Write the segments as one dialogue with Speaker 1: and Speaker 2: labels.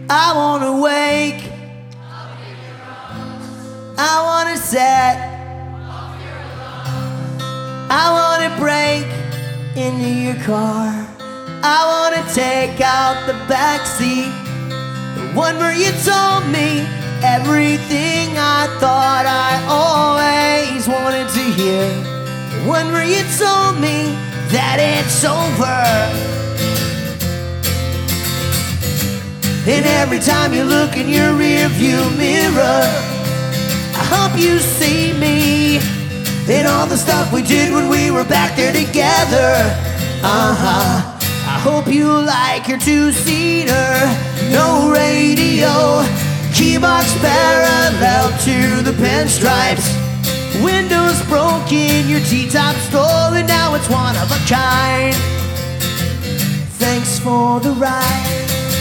Speaker 1: I wanna wake, I wanna set, I wanna break into your car. I wanna take out the backseat, the one where you told me everything I thought I always wanted to hear, the one where you told me that it's over. And every time you look in your rearview mirror, I hope you see me in all the stuff we did when we were back there together. I hope you like your two-seater, no radio, keybox parallel to the pinstripes, windows broken, your T-top stolen, now it's one of a kind. Thanks for the ride.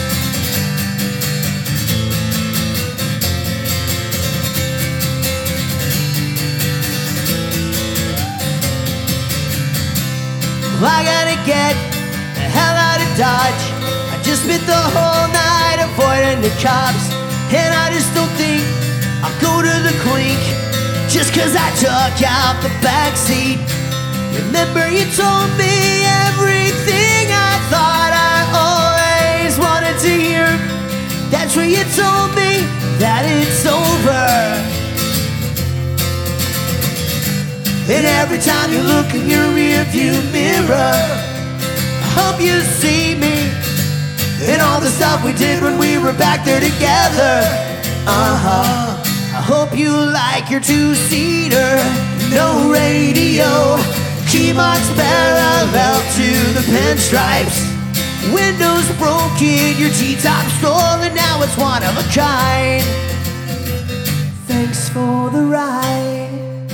Speaker 1: I gotta get the hell out of Dodge. I just spent the whole night avoiding the cops, and I just don't think I'll go to the clink just cause I took out the backseat. Remember you told me everything I thought I always wanted to hear. That's where you told me that it's over. And every time you look in your rearview mirror, I hope you see me in all the stuff we did when we were back there together. I hope you like your two-seater, no radio, keybox parallel to the pinstripes, windows broken, your T-top stolen, now it's one of a kind. Thanks for the ride.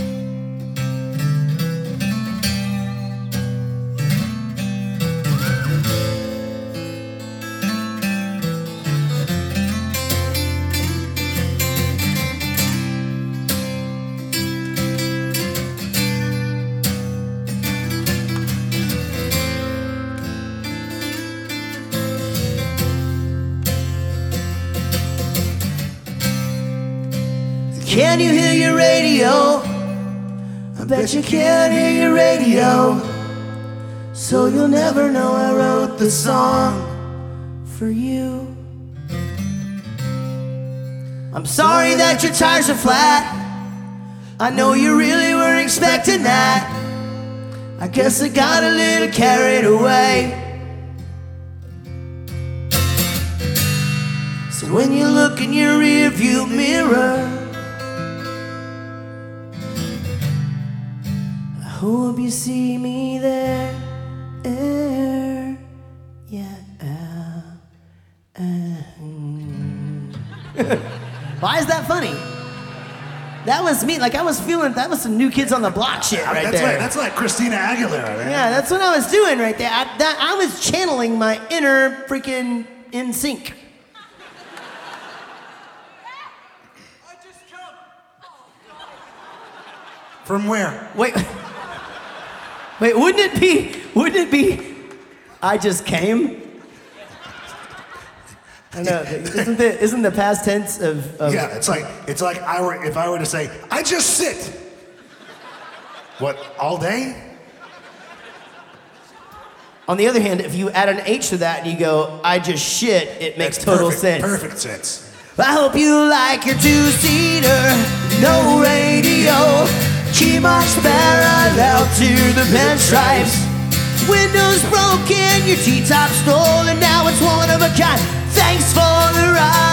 Speaker 1: Can you hear your radio? I bet you can't hear your radio, so you'll never know I wrote the song for you. I'm sorry that your tires are flat, I know you really weren't expecting that. I guess I got a little carried away. So when you look in your rearview mirror, I hope you see me there. Yeah. Why is that funny? That was me. Like I was feeling, that was some New Kids on the Block shit right there.
Speaker 2: That's like Christina Aguilera, man.
Speaker 1: Yeah, that's what I was doing right there. I was channeling my inner freaking NSYNC.
Speaker 2: From where?
Speaker 1: Wait, wouldn't it be, I just came? I know, isn't the past tense of
Speaker 2: Yeah, it's like if I were to say, I just sit. What, all day?
Speaker 1: On the other hand, if you add an H to that and you go, I just shit, it makes total sense.
Speaker 2: Perfect sense.
Speaker 1: I hope you like your two-seater, no radio, keybox parallel to the pinstripes, windows broken, your T-top stolen, now it's one of a kind. Thanks for the ride.